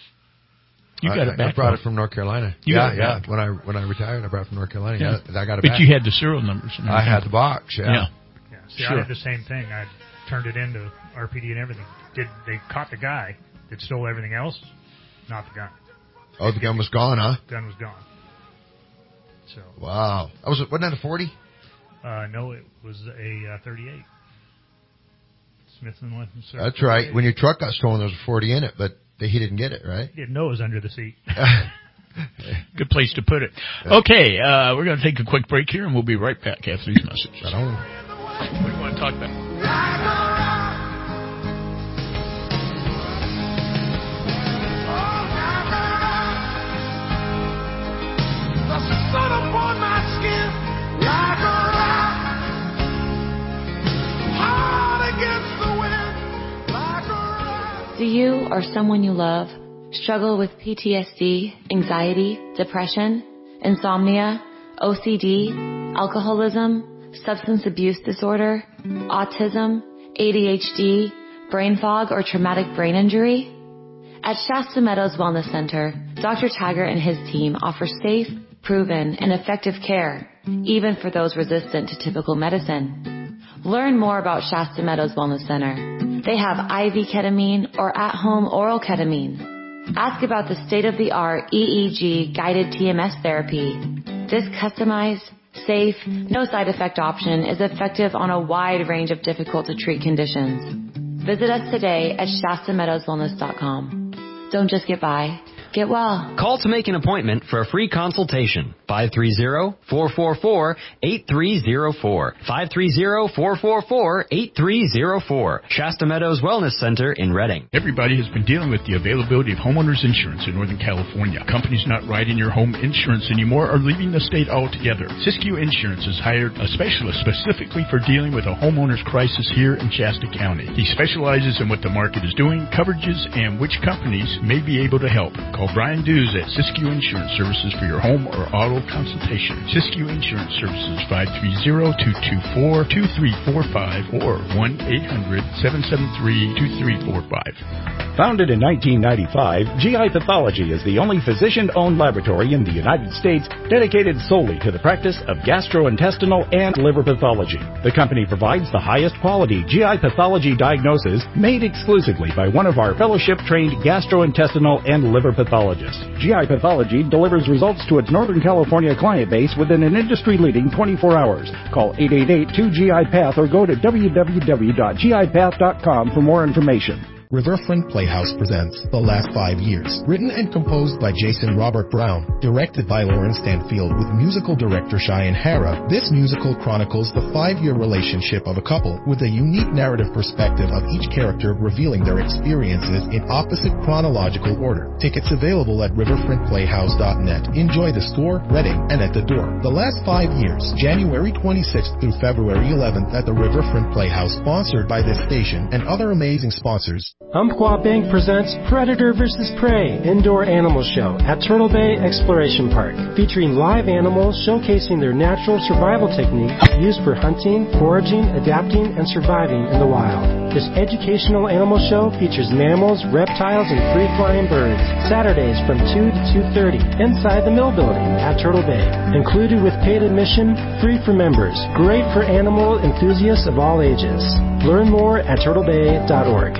You got it back? I brought it from North Carolina. Yeah. When I retired, I brought it from North Carolina. Yeah. I got it back. But you had the serial numbers. I had the box, Yeah. See, I did the same thing. I turned it into RPD and everything. They caught the guy that stole everything else, not the gun. Oh, the gun was gone, huh? The gun was gone. So wow, wasn't that a 40? No, it was a 38. Smith & Wesson. That's right. When your truck got stolen, there was a 40 in it, but he didn't get it, right? He didn't know it was under the seat. Good place to put it. Okay, we're going to take a quick break here, and we'll be right back after these messages. What do you want to talk about? Do you or someone you love struggle with PTSD, anxiety, depression, insomnia, OCD, alcoholism, substance abuse disorder, autism, ADHD, brain fog, or traumatic brain injury? At Shasta Meadows Wellness Center, Dr. Taggart and his team offer safe, proven, and effective care, even for those resistant to typical medicine. Learn more about Shasta Meadows Wellness Center. They have IV ketamine or at-home oral ketamine. Ask about the state-of-the-art EEG guided TMS therapy. This customized, safe, no side effect option is effective on a wide range of difficult to treat conditions. Visit us today at ShastaMeadowsWellness.com. Don't just get by. Get well. Call to make an appointment for a free consultation. 530-444-8304. 530-444-8304. Shasta Meadows Wellness Center in Redding. Everybody has been dealing with the availability of homeowners insurance in Northern California. Companies not writing your home insurance anymore are leaving the state altogether. Siskiyou Insurance has hired a specialist specifically for dealing with a homeowner's crisis here in Shasta County. He specializes in what the market is doing, coverages, and which companies may be able to help. Call Brian Dews at Siskiyou Insurance Services for your home or auto consultation. Siskiyou Insurance Services, 530-224-2345 or 1-800-773-2345. Founded in 1995, GI Pathology is the only physician-owned laboratory in the United States dedicated solely to the practice of gastrointestinal and liver pathology. The company provides the highest quality GI pathology diagnosis made exclusively by one of our fellowship-trained gastrointestinal and liver pathologists. GI Pathology delivers results to its Northern California client base within an industry-leading 24 hours. Call 888-2GI-PATH or go to www.gipath.com for more information. Riverfront Playhouse presents The Last 5 Years. Written and composed by Jason Robert Brown, directed by Lauren Stanfield with musical director Cheyenne Hara, this musical chronicles the 5-year relationship of a couple with a unique narrative perspective of each character revealing their experiences in opposite chronological order. Tickets available at riverfrontplayhouse.net. Enjoy the store, Reading, and at the door. The Last 5 Years, January 26th through February 11th at the Riverfront Playhouse, sponsored by this station and other amazing sponsors. Umpqua Bank presents Predator vs. Prey Indoor Animal Show at Turtle Bay Exploration Park, featuring live animals showcasing their natural survival techniques used for hunting, foraging, adapting, and surviving in the wild. This educational animal show features mammals, reptiles, and free-flying birds. Saturdays from 2 to 2:30 inside the Mill Building at Turtle Bay. Included with paid admission, free for members. Great for animal enthusiasts of all ages. Learn more at turtlebay.org.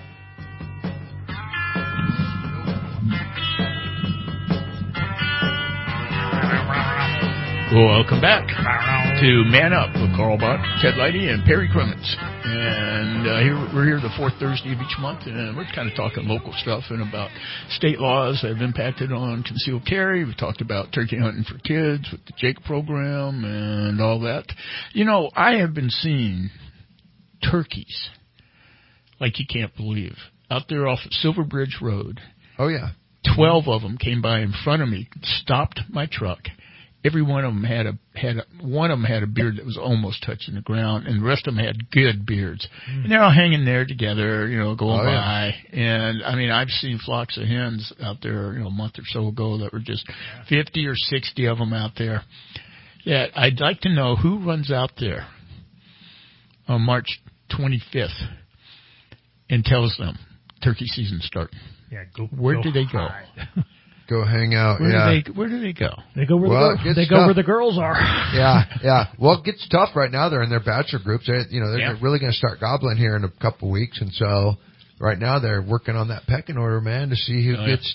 Welcome back to Man Up with Carl Bott, Ted Lighty, and Perry Crimmins. And we're here the fourth Thursday of each month, and we're kind of talking local stuff and about state laws that have impacted on concealed carry. We've talked about turkey hunting for kids with the Jake program and all that. You know, I have been seeing turkeys like you can't believe out there off of Silver Bridge Road. Oh, yeah. 12 of them came by in front of me, stopped my truck. Every one of them had a beard that was almost touching the ground, and the rest of them had good beards. And they're all hanging there together, going by. And I mean, I've seen flocks of hens out there, a month or so ago that were just 50 or 60 of them out there. Yeah, I'd like to know who runs out there on March 25th and tells them turkey season's starting. Yeah, where do they go? Go hang out. Where do they go? They go where where the girls are. Yeah. Well, it gets tough right now. They're in their bachelor groups. They're really going to start gobbling here in a couple of weeks, and so right now they're working on that pecking order, man, to see who gets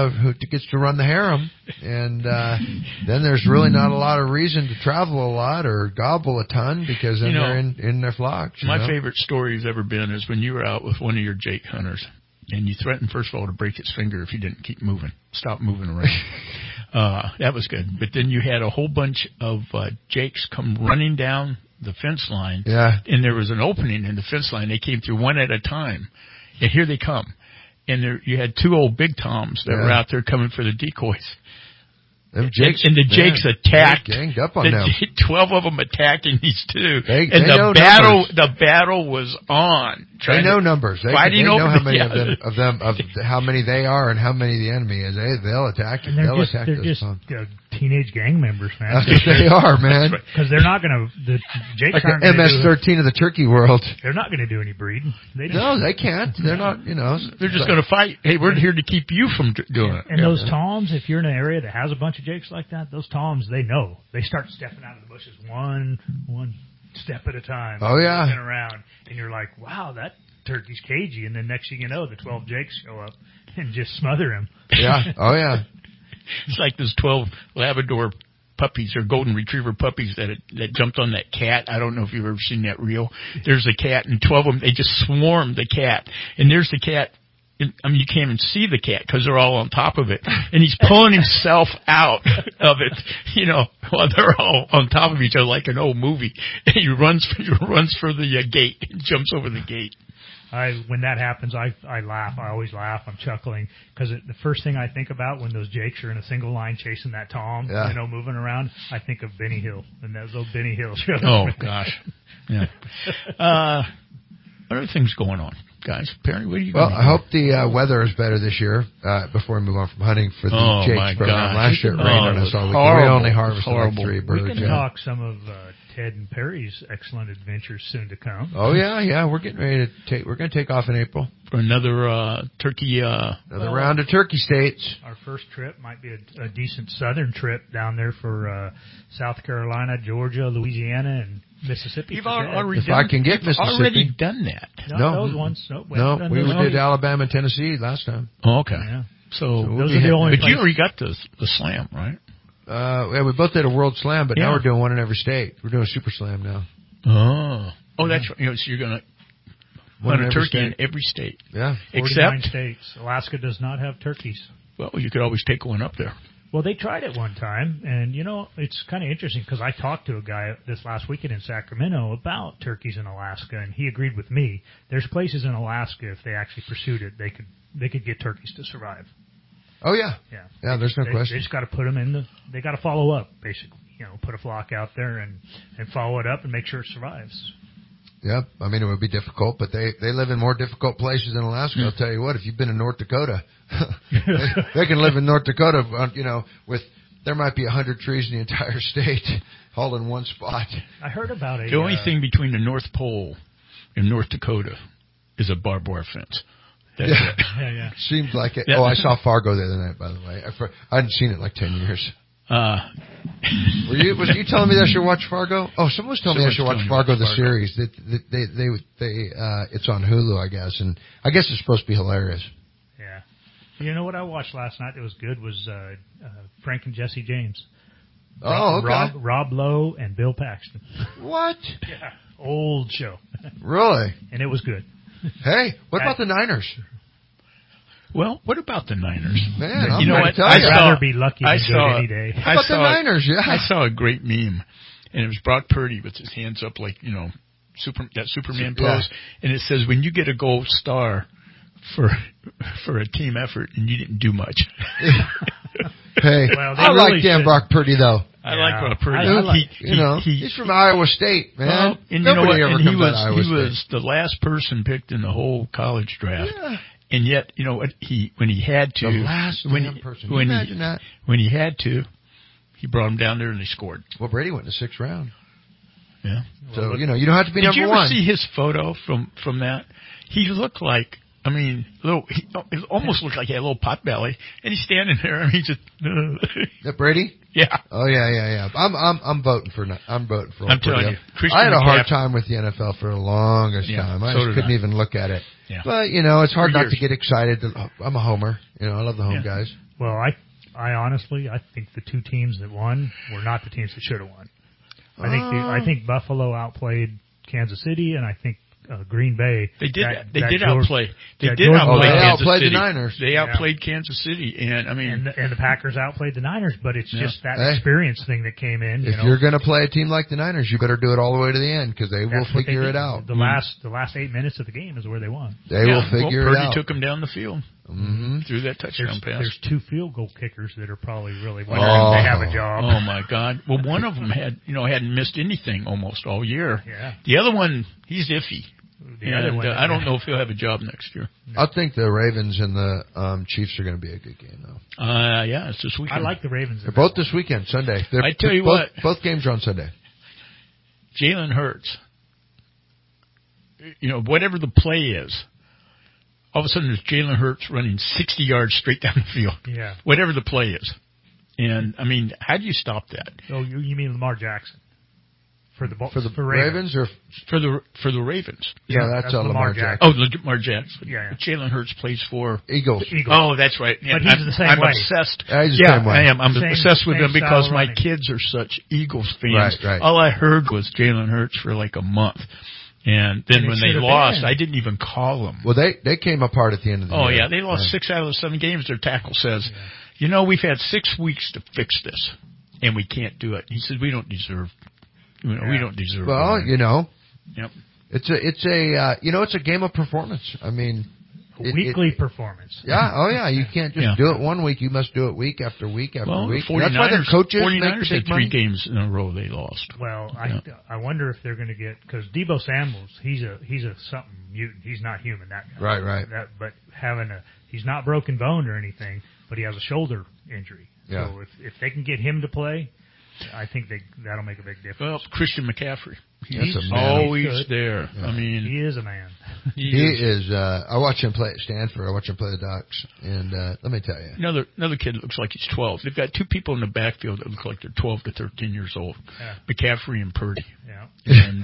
to run the harem. And then there's really not a lot of reason to travel a lot or gobble a ton, because then they're in their flocks. My favorite story has ever been is when you were out with one of your Jake hunters, and you threatened, first of all, to break his finger if he didn't keep moving. Stop moving around. That was good. But then you had a whole bunch of Jakes come running down the fence line. Yeah. And there was an opening in the fence line. They came through one at a time. And here they come. And you had 2 old big toms that were out there coming for the decoys. Them Jakes, and the Jakes attacked. They ganged up on them. 12 of them attacking these 2. The battle was on. They know numbers. They know how many of how many they are and how many the enemy is. They'll attack you. They'll attack they're just teenage gang members, man. That's what they are, man. Because they're not going to. The Jakes like aren't MS-13 of the turkey world. They're not going to do any breeding. No, they can't. They're not. They're just going to fight. Hey, we're here to keep you from doing it. And those toms, if you're in an area that has a bunch of Jakes like that, those toms, they know. They start stepping out of the bushes one step at a time. Oh yeah. Moving around, and you're like, wow, that turkey's cagey. And then next thing you know, the 12 Jakes show up and just smother him. Yeah. Oh yeah. It's like those 12 Labrador puppies or golden retriever puppies that jumped on that cat. I don't know if you've ever seen that reel. There's a cat, and 12 of them, they just swarm the cat. And there's the cat. I mean, you can't even see the cat because they're all on top of it. And he's pulling himself out of it, while they're all on top of each other like an old movie. And he runs for the gate and jumps over the gate. When that happens, I laugh. I always laugh. I'm chuckling because the first thing I think about when those Jakes are in a single line chasing that tom, moving around, I think of Benny Hill and those old Benny Hill shows. Oh gosh, yeah. What other things going on, guys? Perry, what are you? Well, I hope the weather is better this year. Before we move on from hunting for the Jakes program, last year it rained on us all week. We only harvested like 3 birds. We can talk some of Ted and Perry's excellent adventures soon to come. Oh yeah, we're getting ready to we're going to take off in April for another turkey. Another round of turkey states. Our first trip might be a decent southern trip down there for South Carolina, Georgia, Louisiana, and Mississippi. You've already if I can get Mississippi. Already done that. No, those ones. No, we did Alabama and Tennessee last time. Oh, okay. Yeah. So those are the only. But you already got the slam, right? Yeah, we both did a World Slam, but now we're doing one in every state. We're doing a Super Slam now. Oh, that's right. So you're going to hunt a turkey in every state. Yeah. 49 states. Alaska does not have turkeys. Well, you could always take one up there. Well, they tried it one time, and, it's kind of interesting because I talked to a guy this last weekend in Sacramento about turkeys in Alaska, and he agreed with me. There's places in Alaska, if they actually pursued it, they could get turkeys to survive. Oh, yeah. Yeah, there's no question. They just got to put them in they got to follow up, basically. Put a flock out there and follow it up and make sure it survives. Yep. I mean, it would be difficult, but they live in more difficult places than Alaska. I'll tell you what, if you've been in North Dakota, they can live in North Dakota, with, there might be 100 trees in the entire state all in one spot. I heard about it. The only thing between the North Pole and North Dakota is a barbed wire fence. That's it. Yeah. Seems like it. Oh, I saw Fargo the other night, by the way. I hadn't seen it in like 10 years. Was you telling me that I should watch Fargo? Oh, someone was telling me I should watch Fargo the series. It's on Hulu, I guess, and I guess it's supposed to be hilarious. Yeah. You know what I watched last night that was good was Frank and Jesse James. Oh, okay. Rob Lowe and Bill Paxton. What? Yeah. Old show. Really? And it was good. Hey, what about the Niners? Well, what about the Niners? Man, you know what? I'd rather be lucky than good any day. How about the Niners? Yeah. I saw a great meme, and it was Brock Purdy with his hands up like, that Superman pose, and it says, when you get a gold star for a team effort and you didn't do much. Hey, I like Dan Brock Purdy, though. I like Brock Purdy. He's from Iowa State, man. Well, and Nobody ever he comes out of Iowa State. was the last person picked in the whole college draft. Yeah. And yet, you know what? When he had to, the last person. Imagine that. When he had to, he brought him down there and they scored. Well, Brady went in the 6th round. Yeah. So you don't have to be number one. Did you ever see his photo from that? He looked like I mean, it almost looked like he had a little pot belly, and he's standing there, and he just. That Brady? Yeah. Oh yeah. I'm voting for. I'm voting for. I'm telling you, I had a hard time with the NFL for the longest time. I just couldn't even look at it. Yeah. But it's hard not to get excited. I'm a homer. I love the home guys. Well, I honestly, I think the two teams that won were not the teams that should have won. I think Buffalo outplayed Kansas City, and I think Green Bay. They did outplay. They outplayed the Niners. They outplayed Kansas City, and I mean, and the Packers outplayed the Niners. But it's just that experience thing that came in. If you're going to play a team like the Niners, you better do it all the way to the end because they will figure it out. The last 8 minutes of the game is where they won. They will figure it out. Purdy took them down the field. Mm-hmm. Through that touchdown pass. There's 2 field goal kickers that are probably really wondering if they have a job. Oh my God! Well, one of them hadn't missed anything almost all year. Yeah. The other one, he's iffy. The other one, I don't know if he'll have a job next year. I think the Ravens and the Chiefs are going to be a good game, though. Yeah, it's this weekend. I like the Ravens. They're both this weekend, Sunday. I tell you what, both games are on Sunday. Jalen Hurts. Whatever the play is. All of a sudden, there's Jalen Hurts running 60 yards straight down the field. Yeah. Whatever the play is. And, I mean, how do you stop that? Oh, you mean Lamar Jackson? For the Ravens or for the Ravens? Yeah, that's Lamar Jackson. Oh, Lamar Jackson. Yeah. Jalen Hurts plays for Eagles. Oh, that's right. Yeah, but he's the same I'm way. obsessed. He's the same way. I am. I'm obsessed with him because my running. kids are such Eagles fans. Right. All I heard was Jalen Hurts for like a month. And then when they lost, I didn't even call them. Well, they came apart at the end of the year. Oh, yeah. They lost 6 out of the 7 games. Their tackle says, we've had 6 weeks to fix this, and we can't do it. He says, we don't deserve we don't deserve Well, Yep. It's a game of performance. I mean, weekly performance. Yeah. Oh, yeah. You can't just do it one week. You must do it week after week after week. That's why their coaches 49ers make had 3 games in a row they lost. Well, I wonder if they're going to get, because Deebo Samuels, he's a something mutant. He's not human. That guy. Right. But he's not broken boned or anything, but he has a shoulder injury. Yeah. So if they can get him to play, I think that'll make a big difference. Well, Christian McCaffrey. He's always there. Yeah. I mean, he is a man. He is. I watch him play at Stanford. I watch him play the Ducks, and let me tell you, another kid that looks like he's 12. They've got 2 people in the backfield that look like they're 12 to 13 years old. Yeah. McCaffrey and Purdy. Yeah. And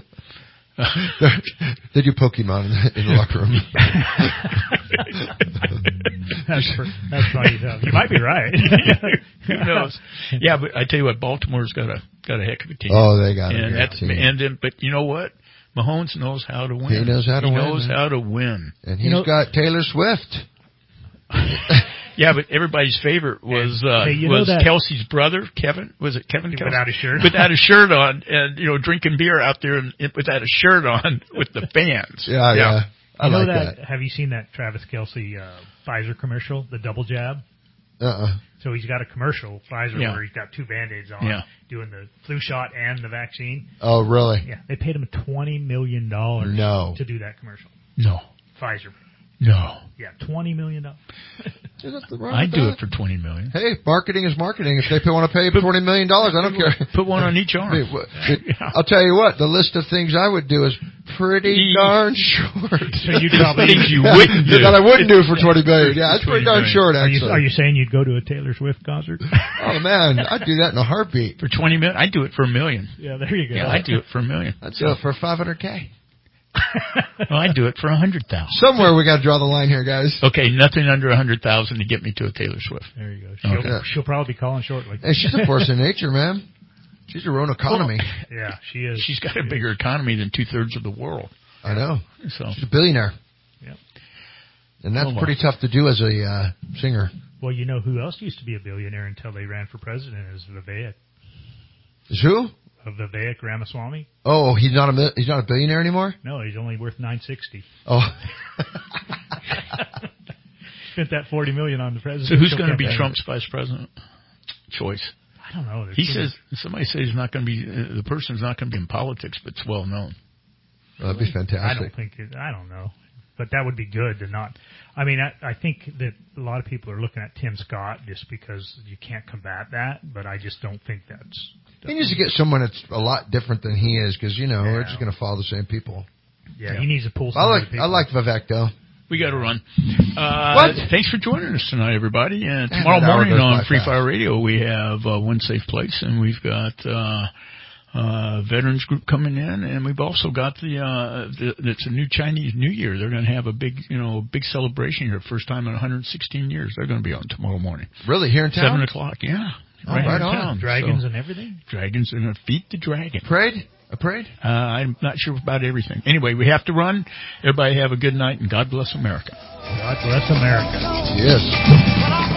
they do Pokemon in the locker room. That's funny though. You might be right. Who knows? Yeah, but I tell you what, Baltimore's got a heck of a team. Oh, they got a great team. But you know what? Mahomes knows how to win. He knows how to win. And he's got Taylor Swift. Yeah, but everybody's favorite was Kelsey's brother, Kevin. Was it Kevin Kelsey? Without a shirt. Without a shirt on, and drinking beer out there without a shirt on with the fans. Yeah. I like that. Have you seen that Travis Kelce Pfizer commercial, the double jab? So he's got a commercial, Pfizer, where he's got 2 Band-Aids on, doing the flu shot and the vaccine. Oh, really? Yeah. They paid him $20 million to do that commercial. No. Pfizer. No. Yeah, $20 million. I'd do it for $20 million. Hey, marketing is marketing. If they want to pay $20 million, I don't care. Put one on each arm. I'll tell you what, the list of things I would do is pretty darn short. So you'd probably things you wouldn't do. That I wouldn't do for $20 million. Yeah, that's pretty darn short, actually. Are you saying you'd go to a Taylor Swift concert? Oh, man, I'd do that in a heartbeat. For $20 million? I'd do it for $1 million. Yeah, there you go. Yeah, I'd do it for $1 million. I'd do it for $500K. Well, I'd do it for $100,000. Somewhere we got to draw the line here, guys. Okay, nothing under $100,000 to get me to a Taylor Swift. There you go. She'll probably be calling shortly. Hey, she's a force of nature, man. She's her own economy. Yeah, she is. She's got a bigger economy than 2/3 of the world. I know. So she's a billionaire. Yep. And that's pretty tough to do as a singer. Well, you know who else used to be a billionaire until they ran for president is Vivek. Is who? Vivek Ramaswamy. Oh, he's not a billionaire anymore? No, he's only worth $960. Oh. Spent that $40 million on the president. So who's going to be Trump's vice president choice? I don't know. Somebody says he's not going to be the person's not going to be in politics, but it's well known. Well, that'd be fantastic. I don't know. But that would be good to not. I mean, I think that a lot of people are looking at Tim Scott just because you can't combat that, but I just don't think that's. He needs to get someone that's a lot different than he is because, we're just going to follow the same people. Yeah, he needs to pull I like Vivek, though. We got to run. What? Thanks for joining us tonight, everybody. And tomorrow morning on Free Fire Radio, we have One Safe Place, and we've got veterans group coming in, and we've also got it's a new Chinese New Year. They're going to have a big celebration here, first time in 116 years. They're going to be on tomorrow morning. Really, here in town? 7:00, yeah. Right on. Town. Dragons and everything? Dragons are going to feed the dragon. A parade? I'm not sure about everything. Anyway, we have to run. Everybody have a good night, and God bless America. God bless America. Yes.